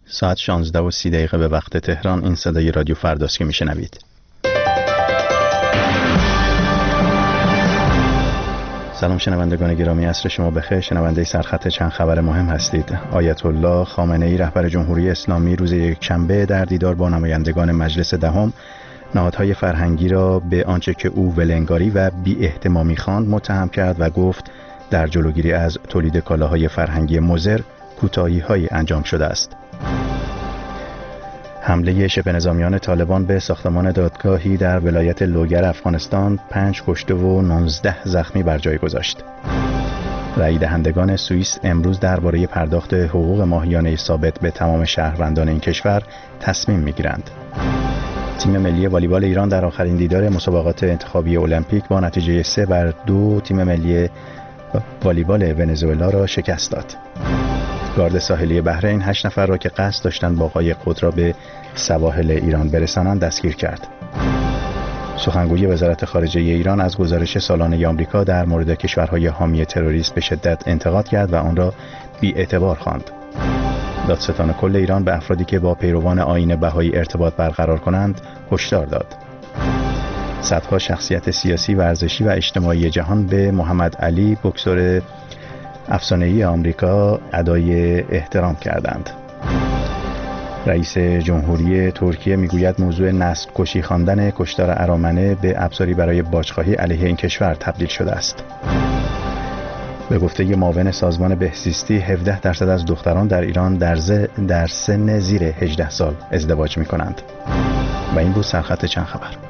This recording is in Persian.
ساعت 16:30 به وقت تهران. این صدای رادیو فرداست که میشنوید. سلام شنوندگان گرامی، عصر شما بخیر. شنونده سرخط چند خبر مهم هستید. آیت الله خامنه‌ای رهبر جمهوری اسلامی روز یکشنبه در دیدار با نمایندگان مجلس دهم نهادهای فرهنگی را به آنچه که او ولنگاری و بی‌احتمامی خواند متهم کرد و گفت در جلوگیری از تولید کالاهای فرهنگی مضر کوتاهی‌هایی انجام شده است. حمله شبه نظامیان طالبان به ساختمان دادگاهی در ولایت لوگر افغانستان 5 کشته و 19 زخمی بر جای گذاشت. رای دهندگان سوئیس امروز درباره پرداخت حقوق ماهیانه ثابت به تمام شهروندان این کشور تصمیم می‌گیرند. تیم ملی والیبال ایران در آخرین دیدار مسابقات انتخابی المپیک با نتیجه 3-2 تیم ملی والیبال ونزوئلا را شکست داد. گارد ساحلی بحرین 8 نفر را که قصد داشتند با قایق خود را به سواحل ایران برسانند دستگیر کرد. سخنگوی وزارت خارجه ایران از گزارش سالانه آمریکا در مورد کشورهای حامی تروریسم به شدت انتقاد کرد و آن را بی‌اعتبار خواند. دادستان کل ایران به افرادی که با پیروان آیین بهایی ارتباط برقرار کنند هشدار داد. صدها شخصیت سیاسی، ورزشی و اجتماعی جهان به محمد علی بوکسور افسانه‌ای آمریکا ادای احترام کردند. رئیس جمهوری ترکیه میگوید موضوع نسل کشی خواندن کشتار ارامنه به ابزاری برای باجخواهی علیه این کشور تبدیل شده است. به گفته معاون سازمان بهزیستی 17% از دختران در ایران در سن زیر 18 سال ازدواج می‌کنند. و این بود سرخط چند خبر.